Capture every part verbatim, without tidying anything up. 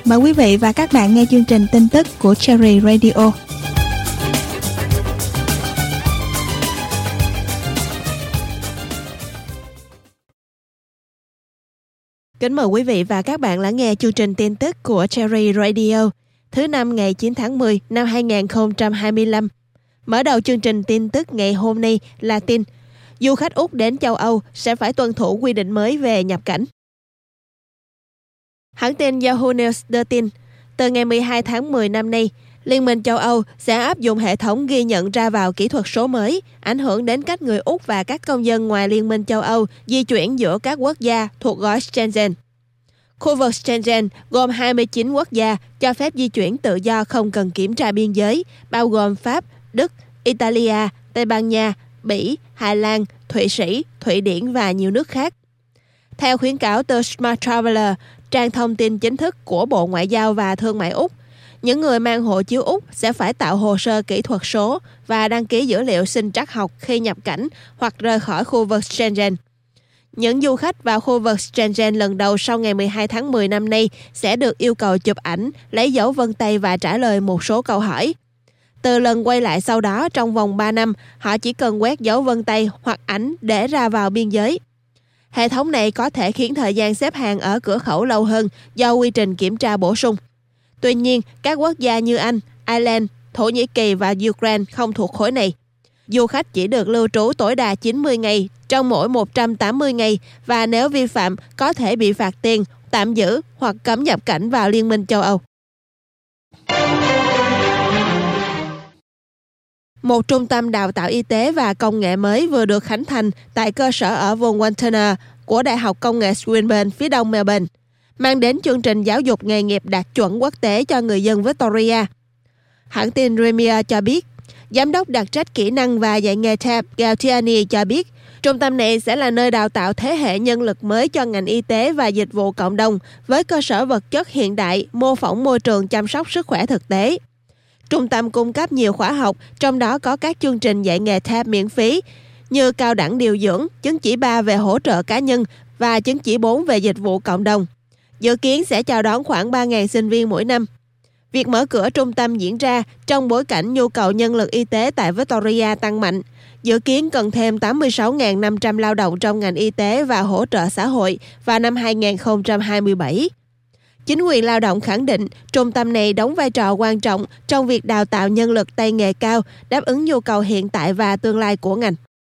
Mời quý vị và các bạn nghe chương trình tin tức của Cherry Radio. Kính mời quý vị và các bạn lắng nghe chương trình tin tức của Cherry Radio thứ năm ngày chín tháng mười năm hai nghìn không trăm hai mươi lăm. Mở đầu chương trình tin tức ngày hôm nay là tin du khách Úc đến châu Âu sẽ phải tuân thủ quy định mới về nhập cảnh. Hãng tin Yahoo News đưa tin, từ ngày mười hai tháng mười năm nay, Liên minh châu Âu sẽ áp dụng hệ thống ghi nhận ra vào kỹ thuật số mới, ảnh hưởng đến cách người Úc và các công dân ngoài Liên minh châu Âu di chuyển giữa các quốc gia thuộc gói Schengen. Khu vực Schengen gồm hai mươi chín quốc gia cho phép di chuyển tự do không cần kiểm tra biên giới, bao gồm Pháp, Đức, Italia, Tây Ban Nha, Bỉ, Hà Lan, Thụy Sĩ, Thụy Điển và nhiều nước khác. Theo khuyến cáo từ Smart Traveller, trang thông tin chính thức của Bộ Ngoại giao và Thương mại Úc, những người mang hộ chiếu Úc sẽ phải tạo hồ sơ kỹ thuật số và đăng ký dữ liệu sinh trắc học khi nhập cảnh hoặc rời khỏi khu vực Schengen. Những du khách vào khu vực Schengen lần đầu sau ngày mười hai tháng mười năm nay sẽ được yêu cầu chụp ảnh, lấy dấu vân tay và trả lời một số câu hỏi. Từ lần quay lại sau đó trong vòng ba năm, họ chỉ cần quét dấu vân tay hoặc ảnh để ra vào biên giới. Hệ thống này có thể khiến thời gian xếp hàng ở cửa khẩu lâu hơn do quy trình kiểm tra bổ sung. Tuy nhiên, các quốc gia như Anh, Ireland, Thổ Nhĩ Kỳ và Ukraine không thuộc khối này. Du khách chỉ được lưu trú tối đa chín mươi ngày trong mỗi một trăm tám mươi ngày và nếu vi phạm có thể bị phạt tiền, tạm giữ hoặc cấm nhập cảnh vào Liên minh châu Âu. Một trung tâm đào tạo y tế và công nghệ mới vừa được khánh thành tại cơ sở ở vùng Wantirna của Đại học Công nghệ Swinburne phía đông Melbourne, mang đến chương trình giáo dục nghề nghiệp đạt chuẩn quốc tế cho người dân Victoria. Hãng tin Premier cho biết, Giám đốc đặc trách kỹ năng và dạy nghề Tab Galtiani cho biết, trung tâm này sẽ là nơi đào tạo thế hệ nhân lực mới cho ngành y tế và dịch vụ cộng đồng với cơ sở vật chất hiện đại mô phỏng môi trường chăm sóc sức khỏe thực tế. Trung tâm cung cấp nhiều khóa học, trong đó có các chương trình dạy nghề Tab miễn phí như cao đẳng điều dưỡng, chứng chỉ ba về hỗ trợ cá nhân và chứng chỉ bốn về dịch vụ cộng đồng. Dự kiến sẽ chào đón khoảng ba nghìn sinh viên mỗi năm. Việc mở cửa trung tâm diễn ra trong bối cảnh nhu cầu nhân lực y tế tại Victoria tăng mạnh. Dự kiến cần thêm tám mươi sáu nghìn năm trăm lao động trong ngành y tế và hỗ trợ xã hội vào năm hai nghìn không trăm hai mươi bảy. Chính quyền lao động khẳng định trung tâm này đóng vai trò quan trọng trong việc đào tạo nhân lực tay nghề cao, đáp ứng nhu cầu hiện tại và tương lai của ngành.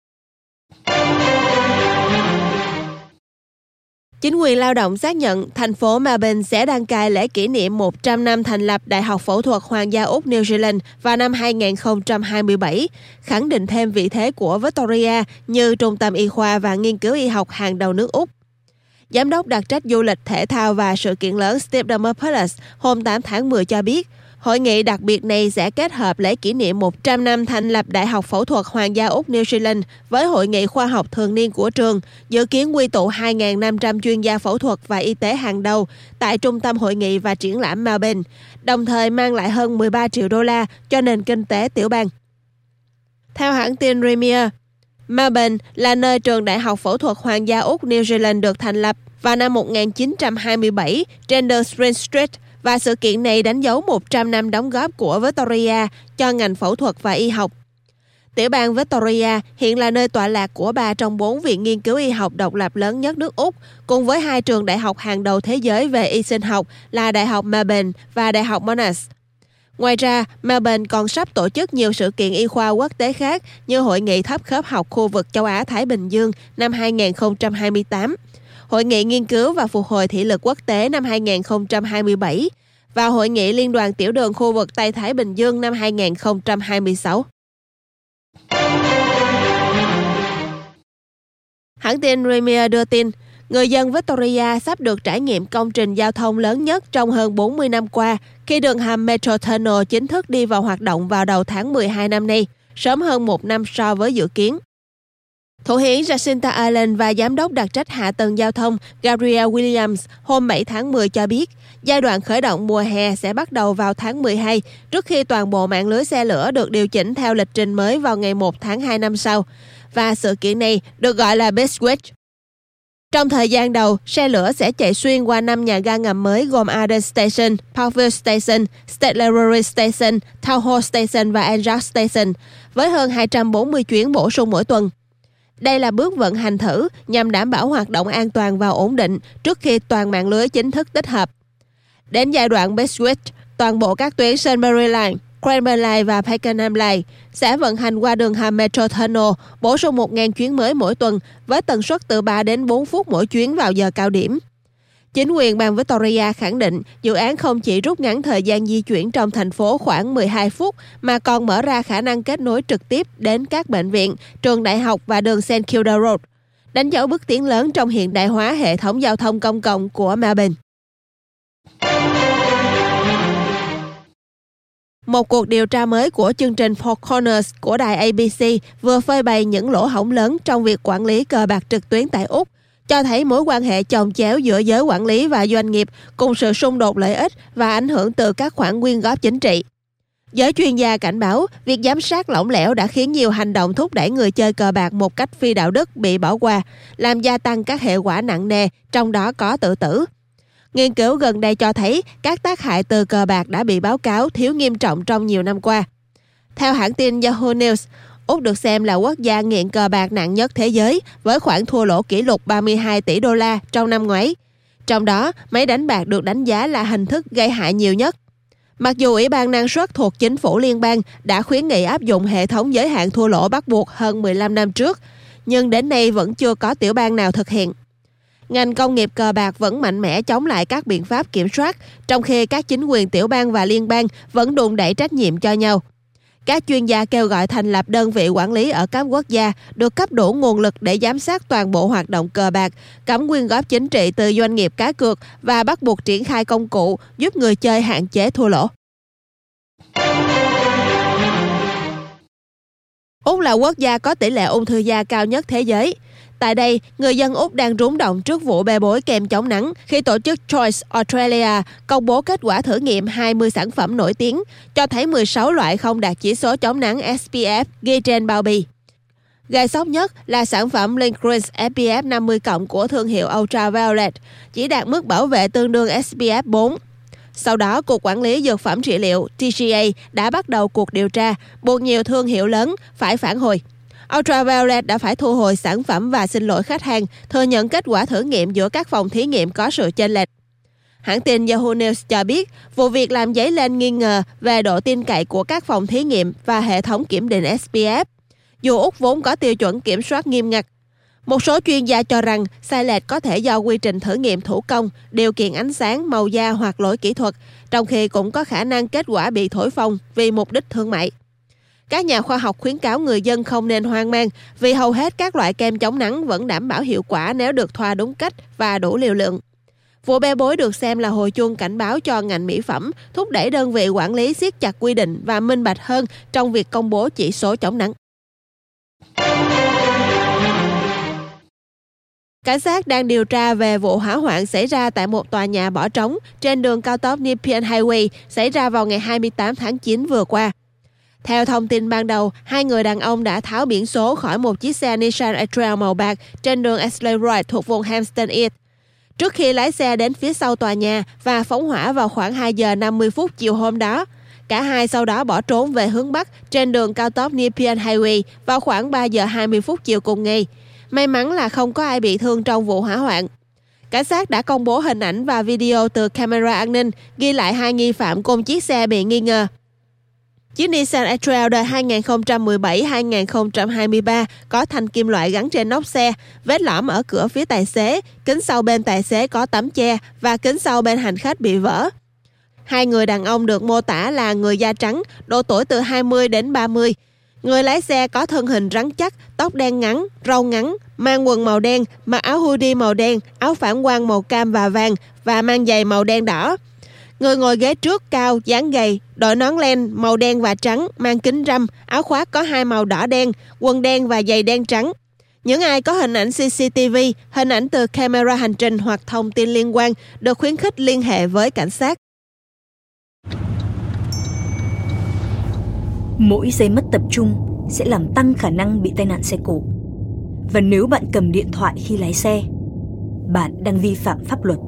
Chính quyền lao động xác nhận thành phố Melbourne sẽ đăng cai lễ kỷ niệm một trăm năm thành lập Đại học Phẫu thuật Hoàng gia Úc New Zealand vào năm hai nghìn không trăm hai mươi bảy, khẳng định thêm vị thế của Victoria như trung tâm y khoa và nghiên cứu y học hàng đầu nước Úc. Giám đốc đặc trách du lịch, thể thao và sự kiện lớn Steve Demopoulos hôm tám tháng mười cho biết, hội nghị đặc biệt này sẽ kết hợp lễ kỷ niệm một trăm năm thành lập Đại học Phẫu thuật Hoàng gia Úc New Zealand với hội nghị khoa học thường niên của trường, dự kiến quy tụ hai nghìn năm trăm chuyên gia phẫu thuật và y tế hàng đầu tại Trung tâm Hội nghị và Triển lãm Melbourne, đồng thời mang lại hơn mười ba triệu đô la cho nền kinh tế tiểu bang. Theo hãng tin Premier, Melbourne là nơi trường Đại học Phẫu thuật Hoàng gia Úc New Zealand được thành lập vào năm một nghìn chín trăm hai mươi bảy trên đường Spring Street, và sự kiện này đánh dấu một trăm năm đóng góp của Victoria cho ngành phẫu thuật và y học. Tiểu bang Victoria hiện là nơi tọa lạc của ba trong bốn viện nghiên cứu y học độc lập lớn nhất nước Úc, cùng với hai trường đại học hàng đầu thế giới về y sinh học là Đại học Melbourne và Đại học Monash. Ngoài ra, Melbourne còn sắp tổ chức nhiều sự kiện y khoa quốc tế khác như Hội nghị thấp khớp học khu vực châu Á-Thái Bình Dương năm hai nghìn không trăm hai mươi tám, Hội nghị nghiên cứu và phục hồi thị lực quốc tế năm hai nghìn không trăm hai mươi bảy và Hội nghị Liên đoàn Tiểu đường khu vực Tây Thái Bình Dương năm hai nghìn không trăm hai mươi sáu. Hãng tin Premier đưa tin, người dân Victoria sắp được trải nghiệm công trình giao thông lớn nhất trong hơn bốn mươi năm qua khi đường hầm Metro Tunnel chính thức đi vào hoạt động vào đầu tháng mười hai năm nay, sớm hơn một năm so với dự kiến. Thủ hiến Jacinta Ardern và Giám đốc đặc trách hạ tầng giao thông Gabrielle Williams hôm bảy tháng mười cho biết, giai đoạn khởi động mùa hè sẽ bắt đầu vào tháng mười hai, trước khi toàn bộ mạng lưới xe lửa được điều chỉnh theo lịch trình mới vào ngày một tháng hai năm sau. Và sự kiện này được gọi là Beach Week. Trong thời gian đầu, xe lửa sẽ chạy xuyên qua năm nhà ga ngầm mới gồm Arden Station, Powell Station, Statler Station, Town Hall Station và Anzac Station, với hơn hai trăm bốn mươi chuyến bổ sung mỗi tuần. Đây là bước vận hành thử nhằm đảm bảo hoạt động an toàn và ổn định trước khi toàn mạng lưới chính thức tích hợp. Đến giai đoạn Bestwich, toàn bộ các tuyến Sunbury Line, Cranbourne Line và Pakenham Line sẽ vận hành qua đường hầm Metro Tunnel, bổ sung một nghìn chuyến mới mỗi tuần với tần suất từ ba đến bốn phút mỗi chuyến vào giờ cao điểm. Chính quyền bang Victoria khẳng định dự án không chỉ rút ngắn thời gian di chuyển trong thành phố khoảng mười hai phút mà còn mở ra khả năng kết nối trực tiếp đến các bệnh viện, trường đại học và đường Saint Kilda Road, đánh dấu bước tiến lớn trong hiện đại hóa hệ thống giao thông công cộng của Melbourne. Một cuộc điều tra mới của chương trình Four Corners của đài A B C vừa phơi bày những lỗ hổng lớn trong việc quản lý cờ bạc trực tuyến tại Úc, cho thấy mối quan hệ chồng chéo giữa giới quản lý và doanh nghiệp cùng sự xung đột lợi ích và ảnh hưởng từ các khoản quyên góp chính trị. Giới chuyên gia cảnh báo việc giám sát lỏng lẻo đã khiến nhiều hành động thúc đẩy người chơi cờ bạc một cách phi đạo đức bị bỏ qua, làm gia tăng các hệ quả nặng nề, trong đó có tự tử. Nghiên cứu gần đây cho thấy các tác hại từ cờ bạc đã bị báo cáo thiếu nghiêm trọng trong nhiều năm qua. Theo hãng tin Yahoo News, Úc được xem là quốc gia nghiện cờ bạc nặng nhất thế giới với khoản thua lỗ kỷ lục ba mươi hai tỷ đô la trong năm ngoái. Trong đó, máy đánh bạc được đánh giá là hình thức gây hại nhiều nhất. Mặc dù Ủy ban năng suất thuộc chính phủ liên bang đã khuyến nghị áp dụng hệ thống giới hạn thua lỗ bắt buộc hơn mười lăm năm trước, nhưng đến nay vẫn chưa có tiểu bang nào thực hiện. Ngành công nghiệp cờ bạc vẫn mạnh mẽ chống lại các biện pháp kiểm soát, trong khi các chính quyền tiểu bang và liên bang vẫn đùn đẩy trách nhiệm cho nhau. Các chuyên gia kêu gọi thành lập đơn vị quản lý ở các quốc gia được cấp đủ nguồn lực để giám sát toàn bộ hoạt động cờ bạc, cấm quyên góp chính trị từ doanh nghiệp cá cược và bắt buộc triển khai công cụ giúp người chơi hạn chế thua lỗ. Úc là quốc gia có tỷ lệ ung thư da cao nhất thế giới. Tại đây, người dân Úc đang rúng động trước vụ bê bối kem chống nắng khi tổ chức Choice Australia công bố kết quả thử nghiệm hai mươi sản phẩm nổi tiếng, cho thấy mười sáu loại không đạt chỉ số chống nắng S P F ghi trên bao bì. Gây sốc nhất là sản phẩm Lincrease S P F năm mươi cộng của thương hiệu Ultraviolet, chỉ đạt mức bảo vệ tương đương S P F bốn. Sau đó, Cục Quản lý Dược phẩm Trị liệu T G A đã bắt đầu cuộc điều tra, buộc nhiều thương hiệu lớn phải phản hồi. Ultraviolet đã phải thu hồi sản phẩm và xin lỗi khách hàng, thừa nhận kết quả thử nghiệm giữa các phòng thí nghiệm có sự chênh lệch. Hãng tin Yahoo News cho biết, vụ việc làm dấy lên nghi ngờ về độ tin cậy của các phòng thí nghiệm và hệ thống kiểm định S P F, dù Úc vốn có tiêu chuẩn kiểm soát nghiêm ngặt. Một số chuyên gia cho rằng sai lệch có thể do quy trình thử nghiệm thủ công, điều kiện ánh sáng, màu da hoặc lỗi kỹ thuật, trong khi cũng có khả năng kết quả bị thổi phồng vì mục đích thương mại. Các nhà khoa học khuyến cáo người dân không nên hoang mang vì hầu hết các loại kem chống nắng vẫn đảm bảo hiệu quả nếu được thoa đúng cách và đủ liều lượng. Vụ bê bối được xem là hồi chuông cảnh báo cho ngành mỹ phẩm, thúc đẩy đơn vị quản lý siết chặt quy định và minh bạch hơn trong việc công bố chỉ số chống nắng. Cảnh sát đang điều tra về vụ hỏa hoạn xảy ra tại một tòa nhà bỏ trống trên đường cao tốc Nepean Highway xảy ra vào ngày hai mươi tám tháng chín vừa qua. Theo thông tin ban đầu, hai người đàn ông đã tháo biển số khỏi một chiếc xe Nissan A-Trail màu bạc trên đường Ashley Road thuộc vùng Hampstead East, trước khi lái xe đến phía sau tòa nhà và phóng hỏa vào khoảng hai giờ năm mươi phút chiều hôm đó. Cả hai sau đó bỏ trốn về hướng Bắc trên đường cao tốc Nepean Highway vào khoảng ba giờ hai mươi phút chiều cùng ngày. May mắn là không có ai bị thương trong vụ hỏa hoạn. Cảnh sát đã công bố hình ảnh và video từ camera an ninh ghi lại hai nghi phạm cùng chiếc xe bị nghi ngờ. Chiếc Nissan A-Trail đời hai nghìn không trăm mười bảy đến hai nghìn không trăm hai mươi ba có thanh kim loại gắn trên nóc xe, vết lõm ở cửa phía tài xế, kính sau bên tài xế có tấm che và kính sau bên hành khách bị vỡ. Hai người đàn ông được mô tả là người da trắng, độ tuổi từ hai mươi đến ba mươi. Người lái xe có thân hình rắn chắc, tóc đen ngắn, râu ngắn, mang quần màu đen, mặc áo hoodie màu đen, áo phản quang màu cam và vàng và mang giày màu đen đỏ. Người ngồi ghế trước cao, dáng gầy, đội nón len màu đen và trắng, mang kính râm, áo khoác có hai màu đỏ đen, quần đen và giày đen trắng. Những ai có hình ảnh C C T V, hình ảnh từ camera hành trình hoặc thông tin liên quan được khuyến khích liên hệ với cảnh sát. Mỗi giây mất tập trung sẽ làm tăng khả năng bị tai nạn xe cộ. Và nếu bạn cầm điện thoại khi lái xe, bạn đang vi phạm pháp luật.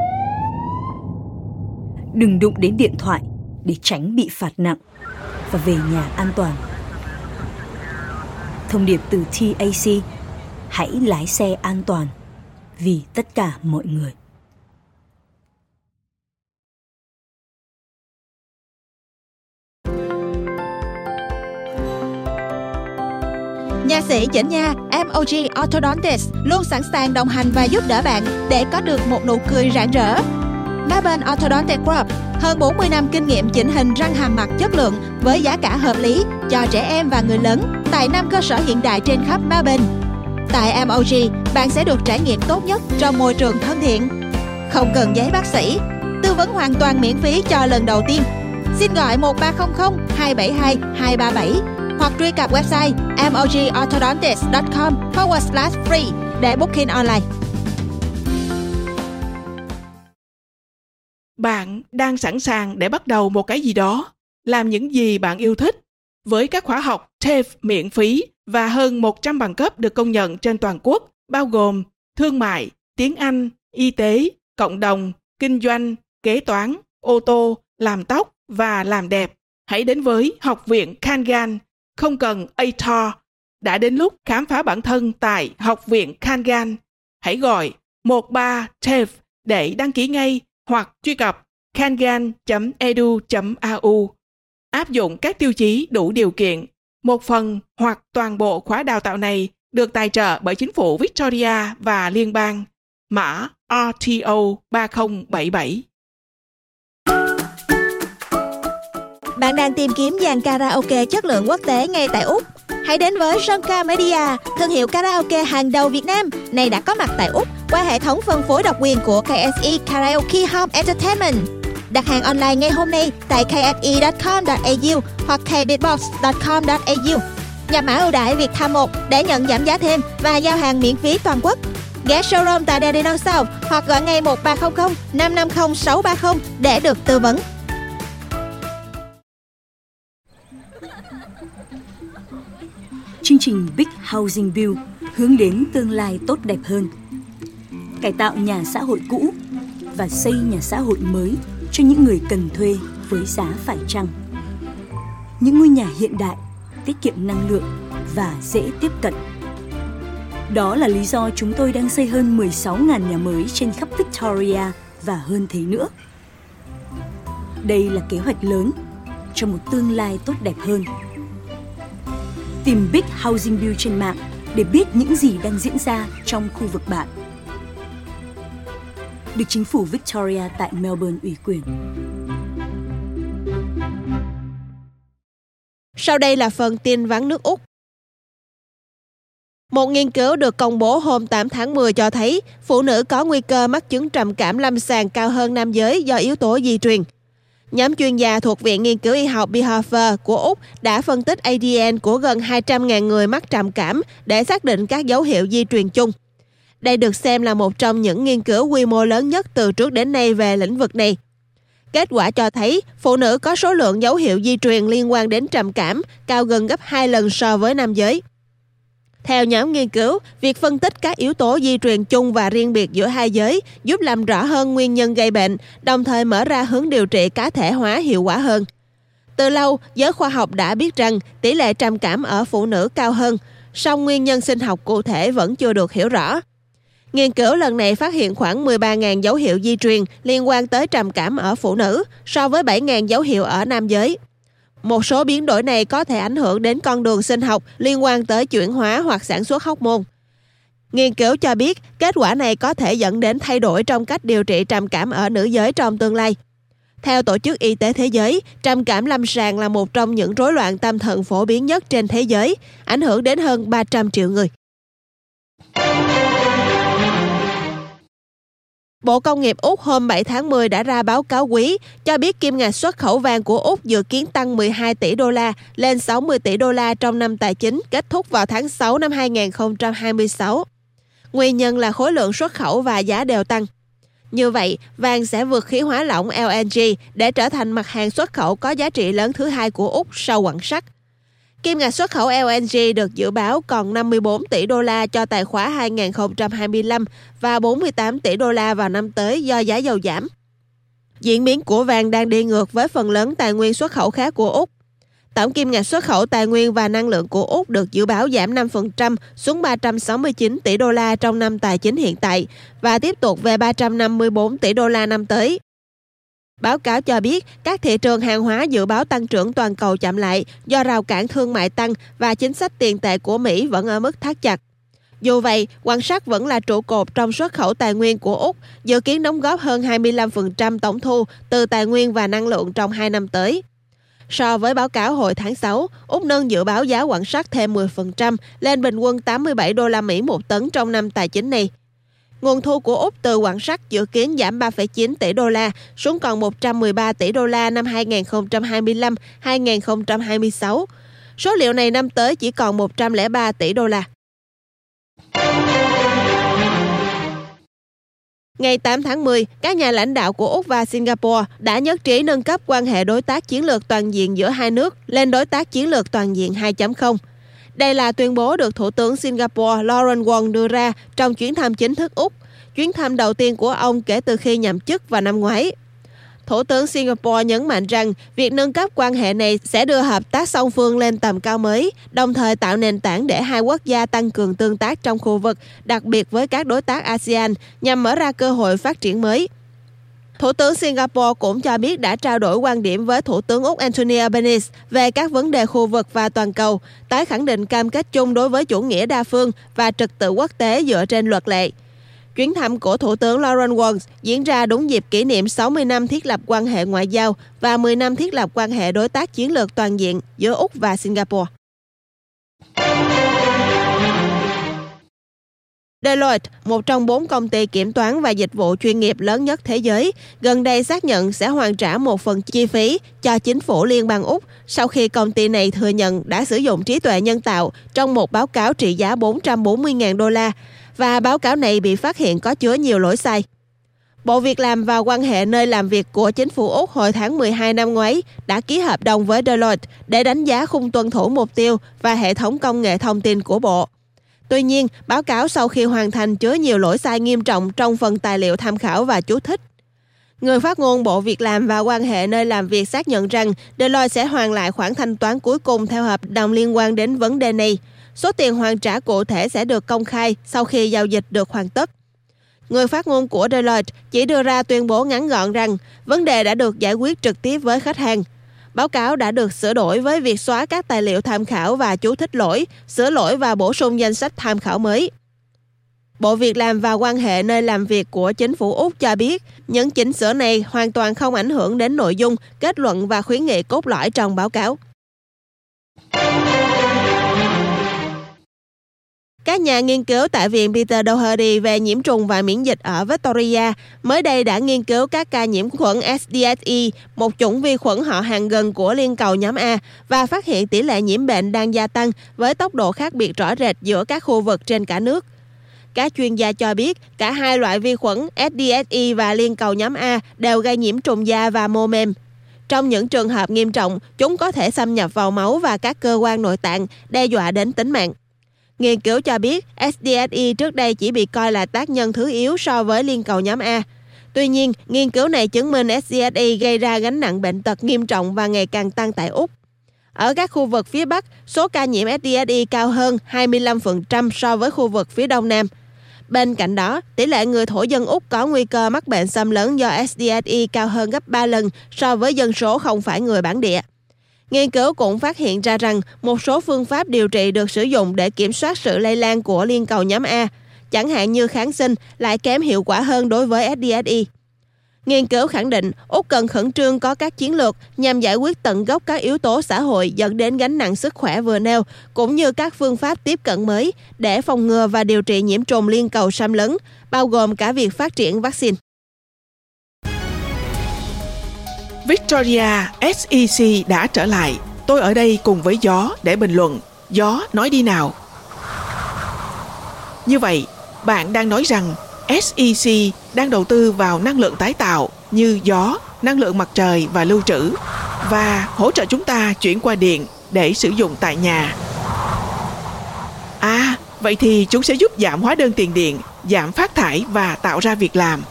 Đừng đụng đến điện thoại để tránh bị phạt nặng và về nhà an toàn. Thông điệp từ tê a xê: hãy lái xe an toàn vì tất cả mọi người. Nha sĩ Chỉnh Nha em ô giê Orthodontist luôn sẵn sàng đồng hành và giúp đỡ bạn để có được một nụ cười rạng rỡ. Melbourne Orthodontic Group, hơn bốn mươi năm kinh nghiệm chỉnh hình răng hàm mặt chất lượng với giá cả hợp lý cho trẻ em và người lớn tại năm cơ sở hiện đại trên khắp Melbourne. Tại em ô giê, bạn sẽ được trải nghiệm tốt nhất trong môi trường thân thiện. Không cần giấy bác sĩ, tư vấn hoàn toàn miễn phí cho lần đầu tiên. Xin gọi một ba không không hai bảy hai hai ba bảy hoặc truy cập website em ô giê orthodontist chấm com forward slash free để booking online. Bạn đang sẵn sàng để bắt đầu một cái gì đó, làm những gì bạn yêu thích. Với các khóa học tê a e ép miễn phí và hơn một trăm bằng cấp được công nhận trên toàn quốc, bao gồm thương mại, tiếng Anh, y tế, cộng đồng, kinh doanh, kế toán, ô tô, làm tóc và làm đẹp. Hãy đến với Học viện Khangan, không cần a tê o rờ. Đã đến lúc khám phá bản thân tại Học viện Khangan. Hãy gọi một ba T A F E để đăng ký ngay hoặc truy cập khangan chấm e d u chấm a u. Áp dụng các tiêu chí đủ điều kiện. Một phần hoặc toàn bộ khóa đào tạo này được tài trợ bởi chính phủ Victoria và liên bang. Mã R T O ba không bảy bảy. Bạn đang tìm kiếm dàn karaoke chất lượng quốc tế ngay tại Úc? Hãy đến với Sonka Media, thương hiệu karaoke hàng đầu Việt Nam, này đã có mặt tại Úc qua hệ thống phân phối độc quyền của ca ét e Karaoke Home Entertainment. Đặt hàng online ngay hôm nay tại k s e chấm com chấm a u hoặc k beatbox chấm com chấm a u. Nhập mã ưu đãi Việt Tham một để nhận giảm giá thêm và giao hàng miễn phí toàn quốc. Ghé showroom tại Dandenong South hoặc gọi ngay một ba không không năm năm không sáu ba không để được tư vấn. Chương trình Big Housing Bill hướng đến tương lai tốt đẹp hơn, cải tạo nhà xã hội cũ và xây nhà xã hội mới cho những người cần thuê với giá phải chăng. Những ngôi nhà hiện đại, tiết kiệm năng lượng và dễ tiếp cận. Đó là lý do chúng tôi đang xây hơn mười sáu nghìn nhà mới trên khắp Victoria và hơn thế nữa. Đây là kế hoạch lớn cho một tương lai tốt đẹp hơn. Tìm Big Housing Bill trên mạng để biết những gì đang diễn ra trong khu vực bạn. Được chính phủ Victoria tại Melbourne ủy quyền. Sau đây là phần tin vắn nước Úc. Một nghiên cứu được công bố hôm tám tháng mười cho thấy phụ nữ có nguy cơ mắc chứng trầm cảm lâm sàng cao hơn nam giới do yếu tố di truyền. Nhóm chuyên gia thuộc Viện Nghiên cứu Y học Behavior của Úc đã phân tích a đê en của gần hai trăm nghìn người mắc trầm cảm để xác định các dấu hiệu di truyền chung. Đây được xem là một trong những nghiên cứu quy mô lớn nhất từ trước đến nay về lĩnh vực này. Kết quả cho thấy phụ nữ có số lượng dấu hiệu di truyền liên quan đến trầm cảm cao gần gấp hai lần so với nam giới. Theo nhóm nghiên cứu, việc phân tích các yếu tố di truyền chung và riêng biệt giữa hai giới giúp làm rõ hơn nguyên nhân gây bệnh, đồng thời mở ra hướng điều trị cá thể hóa hiệu quả hơn. Từ lâu, giới khoa học đã biết rằng tỷ lệ trầm cảm ở phụ nữ cao hơn, song nguyên nhân sinh học cụ thể vẫn chưa được hiểu rõ. Nghiên cứu lần này phát hiện khoảng mười ba nghìn dấu hiệu di truyền liên quan tới trầm cảm ở phụ nữ, so với bảy nghìn dấu hiệu ở nam giới. Một số biến đổi này có thể ảnh hưởng đến con đường sinh học liên quan tới chuyển hóa hoặc sản xuất hormone. Nghiên cứu cho biết kết quả này có thể dẫn đến thay đổi trong cách điều trị trầm cảm ở nữ giới trong tương lai. Theo Tổ chức Y tế Thế giới, trầm cảm lâm sàng là một trong những rối loạn tâm thần phổ biến nhất trên thế giới, ảnh hưởng đến hơn ba trăm triệu người. Bộ Công nghiệp Úc hôm bảy tháng mười đã ra báo cáo quý cho biết kim ngạch xuất khẩu vàng của Úc dự kiến tăng mười hai tỷ đô la lên sáu mươi tỷ đô la trong năm tài chính kết thúc vào tháng sáu năm hai nghìn không trăm hai mươi sáu. Nguyên nhân là khối lượng xuất khẩu và giá đều tăng. Như vậy, vàng sẽ vượt khí hóa lỏng L N G để trở thành mặt hàng xuất khẩu có giá trị lớn thứ hai của Úc sau quặng sắt. Kim ngạch xuất khẩu L N G được dự báo còn năm mươi bốn tỷ đô la cho tài khóa hai không hai lăm và bốn mươi tám tỷ đô la vào năm tới do giá dầu giảm. Diễn biến của vàng đang đi ngược với phần lớn tài nguyên xuất khẩu khác của Úc. Tổng kim ngạch xuất khẩu tài nguyên và năng lượng của Úc được dự báo giảm năm phần trăm xuống ba trăm sáu mươi chín tỷ đô la trong năm tài chính hiện tại và tiếp tục về ba trăm năm mươi bốn tỷ đô la năm tới. Báo cáo cho biết các thị trường hàng hóa dự báo tăng trưởng toàn cầu chậm lại do rào cản thương mại tăng và chính sách tiền tệ của Mỹ vẫn ở mức thắt chặt. Dù vậy, quan sắt vẫn là trụ cột trong xuất khẩu tài nguyên của Úc, dự kiến đóng góp hơn hai mươi lăm phần trăm tổng thu từ tài nguyên và năng lượng trong hai năm tới. So với báo cáo hồi tháng sáu, Úc nâng dự báo giá quặng sắt thêm mười phần trăm lên bình quân tám mươi bảy đô la Mỹ một tấn trong năm tài chính này. Nguồn thu của Úc từ quặng sắt dự kiến giảm ba phẩy chín tỷ đô la xuống còn một trăm mười ba tỷ đô la năm hai không hai lăm đến hai không hai sáu. Số liệu này năm tới chỉ còn một trăm lẻ ba tỷ đô la. Ngày tám tháng mười, các nhà lãnh đạo của Úc và Singapore đã nhất trí nâng cấp quan hệ đối tác chiến lược toàn diện giữa hai nước lên đối tác chiến lược toàn diện hai chấm không. Đây là tuyên bố được Thủ tướng Singapore Lawrence Wong đưa ra trong chuyến thăm chính thức Úc, chuyến thăm đầu tiên của ông kể từ khi nhậm chức vào năm ngoái. Thủ tướng Singapore nhấn mạnh rằng việc nâng cấp quan hệ này sẽ đưa hợp tác song phương lên tầm cao mới, đồng thời tạo nền tảng để hai quốc gia tăng cường tương tác trong khu vực, đặc biệt với các đối tác a sê an, nhằm mở ra cơ hội phát triển mới. Thủ tướng Singapore cũng cho biết đã trao đổi quan điểm với Thủ tướng Úc Anthony Albanese về các vấn đề khu vực và toàn cầu, tái khẳng định cam kết chung đối với chủ nghĩa đa phương và trật tự quốc tế dựa trên luật lệ. Chuyến thăm của Thủ tướng Lawrence Wong diễn ra đúng dịp kỷ niệm sáu mươi năm thiết lập quan hệ ngoại giao và mười năm thiết lập quan hệ đối tác chiến lược toàn diện giữa Úc và Singapore. Deloitte, một trong bốn công ty kiểm toán và dịch vụ chuyên nghiệp lớn nhất thế giới, gần đây xác nhận sẽ hoàn trả một phần chi phí cho chính phủ Liên bang Úc sau khi công ty này thừa nhận đã sử dụng trí tuệ nhân tạo trong một báo cáo trị giá bốn trăm bốn mươi nghìn đô la, và báo cáo này bị phát hiện có chứa nhiều lỗi sai. Bộ Việc làm và quan hệ nơi làm việc của chính phủ Úc hồi tháng mười hai năm ngoái đã ký hợp đồng với Deloitte để đánh giá khung tuân thủ mục tiêu và hệ thống công nghệ thông tin của Bộ. Tuy nhiên, báo cáo sau khi hoàn thành chứa nhiều lỗi sai nghiêm trọng trong phần tài liệu tham khảo và chú thích. Người phát ngôn Bộ Việc làm và quan hệ nơi làm việc xác nhận rằng Deloitte sẽ hoàn lại khoản thanh toán cuối cùng theo hợp đồng liên quan đến vấn đề này. Số tiền hoàn trả cụ thể sẽ được công khai sau khi giao dịch được hoàn tất. Người phát ngôn của Deloitte chỉ đưa ra tuyên bố ngắn gọn rằng vấn đề đã được giải quyết trực tiếp với khách hàng. Báo cáo đã được sửa đổi với việc xóa các tài liệu tham khảo và chú thích lỗi, sửa lỗi và bổ sung danh sách tham khảo mới. Bộ Việc làm và quan hệ nơi làm việc của chính phủ Úc cho biết những chỉnh sửa này hoàn toàn không ảnh hưởng đến nội dung, kết luận và khuyến nghị cốt lõi trong báo cáo. Các nhà nghiên cứu tại Viện Peter Doherty về nhiễm trùng và miễn dịch ở Victoria mới đây đã nghiên cứu các ca nhiễm khuẩn S D S E, một chủng vi khuẩn họ hàng gần của liên cầu nhóm A, và phát hiện tỷ lệ nhiễm bệnh đang gia tăng với tốc độ khác biệt rõ rệt giữa các khu vực trên cả nước. Các chuyên gia cho biết cả hai loại vi khuẩn S D S E và liên cầu nhóm A đều gây nhiễm trùng da và mô mềm. Trong những trường hợp nghiêm trọng, chúng có thể xâm nhập vào máu và các cơ quan nội tạng, đe dọa đến tính mạng. Nghiên cứu cho biết S D S E trước đây chỉ bị coi là tác nhân thứ yếu so với liên cầu nhóm A. Tuy nhiên, nghiên cứu này chứng minh S D S E gây ra gánh nặng bệnh tật nghiêm trọng và ngày càng tăng tại Úc. Ở các khu vực phía Bắc, số ca nhiễm S D S E cao hơn hai mươi lăm phần trăm so với khu vực phía Đông Nam. Bên cạnh đó, tỷ lệ người thổ dân Úc có nguy cơ mắc bệnh xâm lấn do S D S E cao hơn gấp ba lần so với dân số không phải người bản địa. Nghiên cứu cũng phát hiện ra rằng một số phương pháp điều trị được sử dụng để kiểm soát sự lây lan của liên cầu nhóm A, chẳng hạn như kháng sinh, lại kém hiệu quả hơn đối với S D S E. Nghiên cứu khẳng định Úc cần khẩn trương có các chiến lược nhằm giải quyết tận gốc các yếu tố xã hội dẫn đến gánh nặng sức khỏe vừa nêu, cũng như các phương pháp tiếp cận mới để phòng ngừa và điều trị nhiễm trùng liên cầu xâm lấn, bao gồm cả việc phát triển vaccine. Victoria S E C đã trở lại. Tôi ở đây cùng với Gió để bình luận. Gió nói đi nào. Như vậy, bạn đang nói rằng S E C đang đầu tư vào năng lượng tái tạo như gió, năng lượng mặt trời và lưu trữ, và hỗ trợ chúng ta chuyển qua điện để sử dụng tại nhà. À, vậy thì chúng sẽ giúp giảm hóa đơn tiền điện, giảm phát thải và tạo ra việc làm.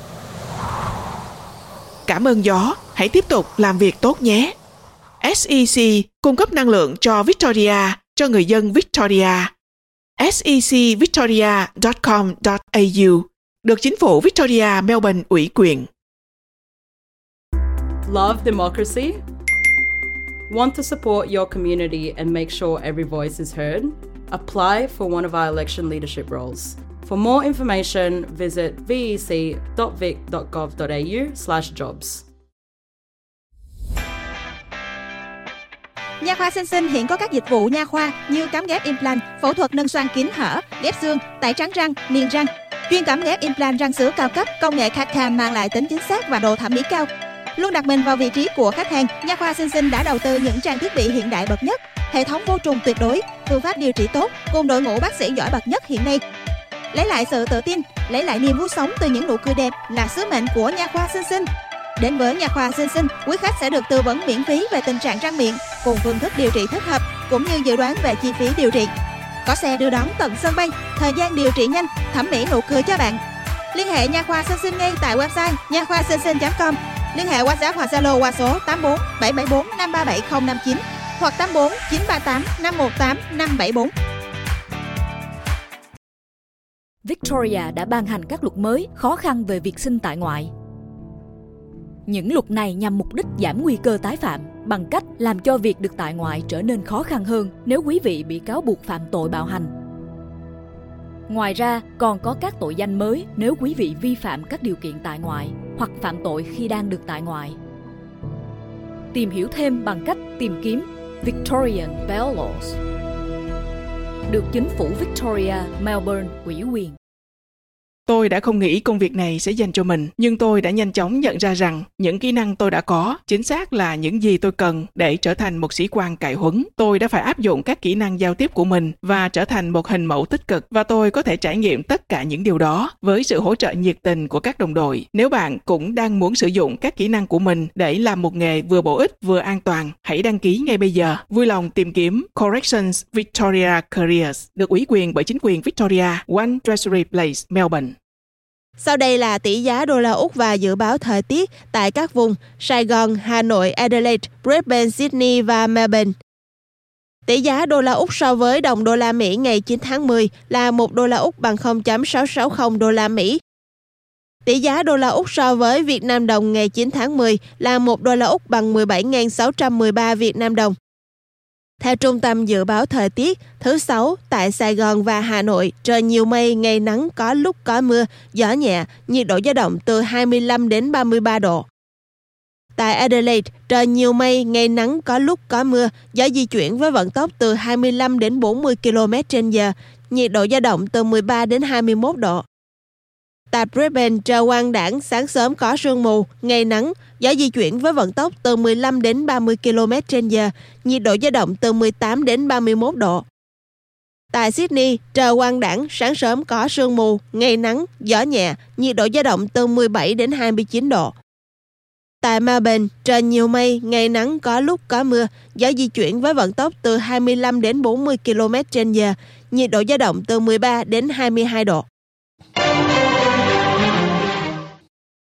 Cảm ơn gió, hãy tiếp tục làm việc tốt nhé. ét e xê cung cấp năng lượng cho Victoria, cho người dân Victoria. S E C victoria dot com dot a u được chính phủ Victoria Melbourne ủy quyền. Love democracy? Want to support your community and make sure every voice is heard? Apply for one of our election leadership roles. For more information, visit vec dot vic dot gov dot a u slash jobs. Nha khoa Sinh Sinh hiện có các dịch vụ nha khoa như cắm ghép implant, phẫu thuật nâng xoang kín hở, ghép xương, tẩy trắng răng, niềng răng. Chuyên cắm ghép implant răng sữa cao cấp, công nghệ xê a tê ca mang lại tính chính xác và độ thẩm mỹ cao. Luôn đặt mình vào vị trí của khách hàng, Nha khoa Sinh Sinh đã đầu tư những trang thiết bị hiện đại bậc nhất, hệ thống vô trùng tuyệt đối, phương pháp điều trị tốt cùng đội ngũ bác sĩ giỏi bậc nhất hiện nay. Lấy lại sự tự tin, lấy lại niềm vui sống từ những nụ cười đẹp là sứ mệnh của Nha khoa Sinh Sinh. Đến với Nha khoa Sinh Sinh, quý khách sẽ được tư vấn miễn phí về tình trạng răng miệng, cùng phương thức điều trị thích hợp cũng như dự đoán về chi phí điều trị. Có xe đưa đón tận sân bay, thời gian điều trị nhanh, thẩm mỹ nụ cười cho bạn. Liên hệ Nha khoa Sinh Sinh ngay tại website nha khoa sinh sinh chấm com. Liên hệ WhatsApp hoặc Zalo qua số tám bốn bảy bảy bốn năm ba bảy không năm chín hoặc tám bốn chín ba tám năm một tám năm bảy bốn. Victoria đã ban hành các luật mới khó khăn về việc sinh tại ngoại. Những luật này nhằm mục đích giảm nguy cơ tái phạm bằng cách làm cho việc được tại ngoại trở nên khó khăn hơn nếu quý vị bị cáo buộc phạm tội bạo hành. Ngoài ra, còn có các tội danh mới nếu quý vị vi phạm các điều kiện tại ngoại hoặc phạm tội khi đang được tại ngoại. Tìm hiểu thêm bằng cách tìm kiếm Victorian Bail Laws. Được chính phủ Victoria, Melbourne ủy quyền. Tôi đã không nghĩ công việc này sẽ dành cho mình, nhưng tôi đã nhanh chóng nhận ra rằng những kỹ năng tôi đã có chính xác là những gì tôi cần để trở thành một sĩ quan cải huấn. Tôi đã phải áp dụng các kỹ năng giao tiếp của mình và trở thành một hình mẫu tích cực, và tôi có thể trải nghiệm tất cả những điều đó với sự hỗ trợ nhiệt tình của các đồng đội. Nếu bạn cũng đang muốn sử dụng các kỹ năng của mình để làm một nghề vừa bổ ích vừa an toàn, hãy đăng ký ngay bây giờ. Vui lòng tìm kiếm Corrections Victoria Careers, được ủy quyền bởi chính quyền Victoria, One Treasury Place, Melbourne. Sau đây là tỷ giá đô la Úc và dự báo thời tiết tại các vùng Sài Gòn, Hà Nội, Adelaide, Brisbane, Sydney và Melbourne. Tỷ giá đô la Úc so với đồng đô la Mỹ ngày chín tháng mười là một đô la Úc bằng không phẩy sáu sáu không đô la Mỹ. Tỷ giá đô la Úc so với Việt Nam đồng ngày chín tháng mười là một đô la Úc bằng mười bảy nghìn sáu trăm mười ba Việt Nam đồng. Theo Trung tâm Dự báo Thời tiết, thứ Sáu, tại Sài Gòn và Hà Nội, trời nhiều mây, ngày nắng, có lúc có mưa, gió nhẹ, nhiệt độ dao động từ hai mươi lăm đến ba mươi ba độ. Tại Adelaide, trời nhiều mây, ngày nắng, có lúc có mưa, gió di chuyển với vận tốc từ hai mươi lăm đến bốn mươi ki lô mét trên giờ, nhiệt độ dao động từ mười ba đến hai mươi mốt độ. Tại Brisbane, trời quang đãng, sáng sớm có sương mù, ngày nắng, gió di chuyển với vận tốc từ mười lăm đến ba mươi ki lô mét trên giờ, nhiệt độ dao động từ mười tám đến ba mươi mốt độ. Tại Sydney, trời quang đãng, sáng sớm có sương mù, ngày nắng, gió nhẹ, nhiệt độ dao động từ mười bảy đến hai mươi chín độ. Tại Melbourne, trời nhiều mây, ngày nắng, có lúc có mưa, gió di chuyển với vận tốc từ hai mươi lăm đến bốn mươi ki lô mét trên giờ, nhiệt độ dao động từ mười ba đến hai mươi hai độ.